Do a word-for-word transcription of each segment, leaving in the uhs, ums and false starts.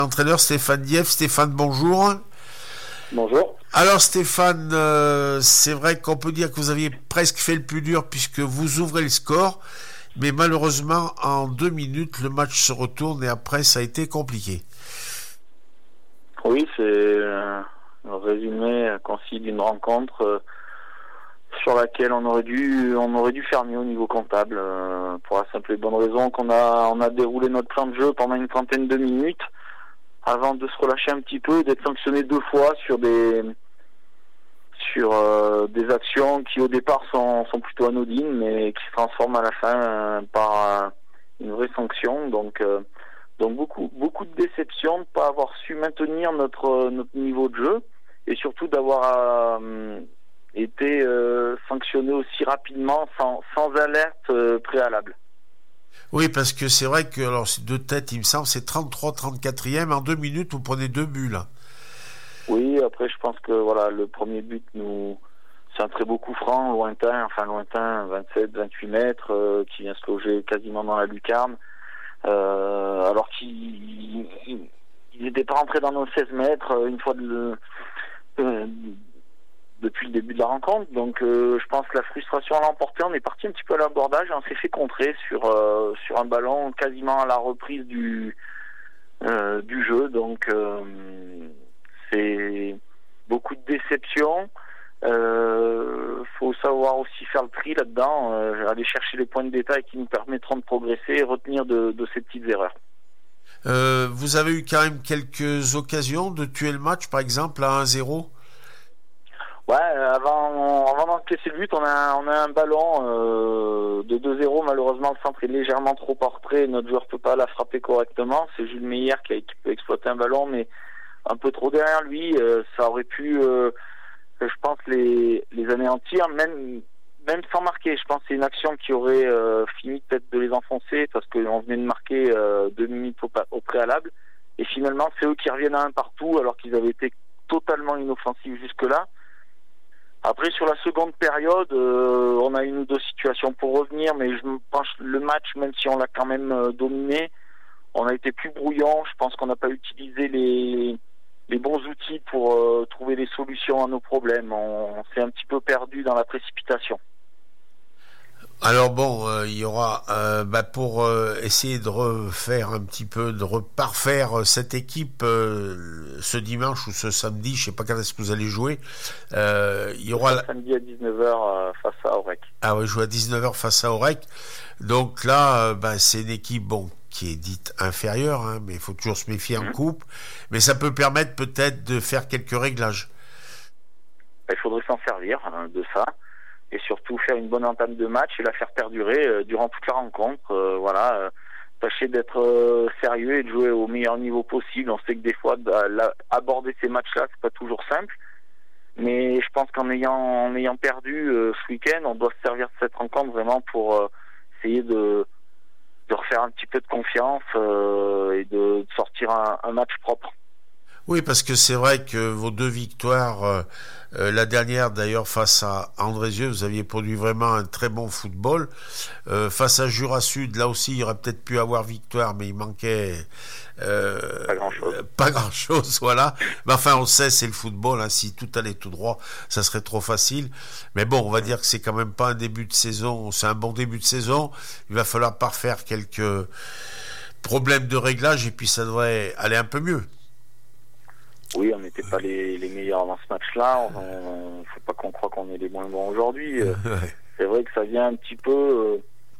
Entraîneur Stéphane Dieff. Stéphane, bonjour. Bonjour. Alors Stéphane, euh, c'est vrai qu'on peut dire que vous aviez presque fait le plus dur puisque vous ouvrez le score, mais malheureusement en deux minutes le match se retourne et après ça a été compliqué. Oui, c'est euh, un résumé concis d'une rencontre euh, sur laquelle on aurait dû on aurait dû faire mieux au niveau comptable euh, pour la simple et bonne raison qu'on a on a déroulé notre plan de jeu pendant une trentaine de minutes avant de se relâcher un petit peu et d'être sanctionné deux fois sur des sur euh, des actions qui au départ sont, sont plutôt anodines mais qui se transforment à la fin euh, par euh, une vraie sanction. Donc euh, donc beaucoup beaucoup de déception de ne pas avoir su maintenir notre notre niveau de jeu et surtout d'avoir euh, été euh, sanctionné aussi rapidement sans sans alerte euh, préalable. Oui, parce que c'est vrai que, alors c'est deux têtes, il me semble, c'est trente-trois trente-quatrième, en deux minutes, vous prenez deux buts, là. Oui, après, je pense que, voilà, le premier but, nous, c'est un très beau coup franc, lointain, enfin, lointain, vingt-sept vingt-huit mètres, euh, qui vient se loger quasiment dans la lucarne, euh, alors qu'il, il n'était pas rentré dans nos seize mètres, une fois de, euh, depuis le début de la rencontre. Donc euh, je pense que la frustration l'a emporté. On est parti un petit peu à l'abordage et on s'est fait contrer sur euh, sur un ballon quasiment à la reprise du euh, du jeu. Donc euh, c'est beaucoup de déception. Euh, faut savoir aussi faire le tri là-dedans, euh, aller chercher les points de détail qui nous permettront de progresser et retenir de, de ces petites erreurs. Euh, vous avez eu quand même quelques occasions de tuer le match, par exemple à un zéro. Ouais, avant, avant d'encaisser le but, on a, on a un ballon euh, de deux zéro. Malheureusement, le centre est légèrement trop porté. Notre joueur peut pas la frapper correctement. C'est Jules Meyer qui, a, qui peut exploiter un ballon, mais un peu trop derrière lui. Euh, ça aurait pu, euh, je pense, les, les anéantir, même, même sans marquer. Je pense que c'est une action qui aurait euh, fini peut-être de les enfoncer parce qu'on venait de marquer euh, deux minutes au, au préalable. Et finalement, c'est eux qui reviennent à un partout alors qu'ils avaient été totalement inoffensifs jusque-là. Après, sur la seconde période, euh, on a une ou deux situations pour revenir, mais je pense que le match, même si on l'a quand même euh, dominé, on a été plus brouillon. Je pense qu'on n'a pas utilisé les, les bons outils pour euh, trouver des solutions à nos problèmes. On, on s'est un petit peu perdu dans la précipitation. Alors bon, euh, il y aura euh, bah pour euh, essayer de refaire un petit peu, de reparfaire cette équipe euh, ce dimanche ou ce samedi, je sais pas quand est-ce que vous allez jouer. Euh, il y aura la... samedi à dix-neuf heures euh, face à Aurec. Ah oui, jouer à dix-neuf heures face à Aurec. Donc là, euh, bah, c'est une équipe bon qui est dite inférieure, hein, mais il faut toujours se méfier mmh. en coupe. Mais ça peut permettre peut-être de faire quelques réglages. Il faudrait s'en servir hein, de ça. Et surtout faire une bonne entame de match et la faire perdurer euh, durant toute la rencontre. Euh, voilà, euh, tâcher d'être euh, sérieux et de jouer au meilleur niveau possible. On sait que des fois, bah, la, aborder ces matchs-là, c'est pas toujours simple. Mais je pense qu'en ayant, en ayant perdu euh, ce week-end, on doit se servir de cette rencontre vraiment pour euh, essayer de, de refaire un petit peu de confiance euh, et de, de sortir un, un match propre. Oui, parce que c'est vrai que vos deux victoires, euh, euh, la dernière d'ailleurs face à Andrézieux, vous aviez produit vraiment un très bon football. Euh, face à Jura Sud, là aussi, il aurait peut-être pu avoir victoire, mais il manquait euh, pas grand-chose. Euh, pas grand-chose, voilà. Mais enfin, on sait, c'est le football. Hein, si tout allait tout droit, ça serait trop facile. Mais bon, on va dire que c'est quand même pas un début de saison. C'est un bon début de saison. Il va falloir parfaire quelques problèmes de réglage et puis ça devrait aller un peu mieux. Oui, on n'était pas les, les meilleurs dans ce match-là. Il ne faut pas qu'on croie qu'on est les moins bons aujourd'hui. Ouais. C'est vrai que ça vient un petit peu euh,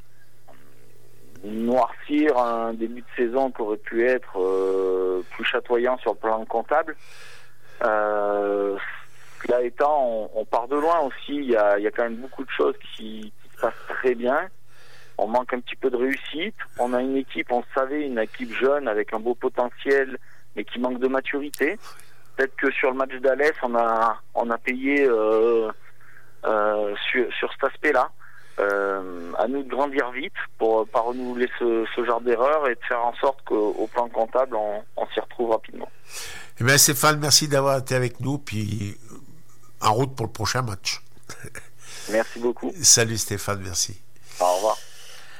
noircir un début de saison qui aurait pu être euh, plus chatoyant sur le plan comptable. Euh, là étant, on, on part de loin aussi. Il y a, il y a quand même beaucoup de choses qui, qui se passent très bien. On manque un petit peu de réussite. On a une équipe, on savait, une équipe jeune avec un beau potentiel, mais qui manque de maturité. Peut-être que sur le match d'Alès, on a on a payé euh, euh, sur, sur cet aspect-là. Euh, à nous de grandir vite pour pas renouveler ce, ce genre d'erreur et de faire en sorte qu'au plan comptable, on, on s'y retrouve rapidement. Eh bien Stéphane, merci d'avoir été avec nous, puis en route pour le prochain match. Merci beaucoup. Salut Stéphane, merci. Au revoir.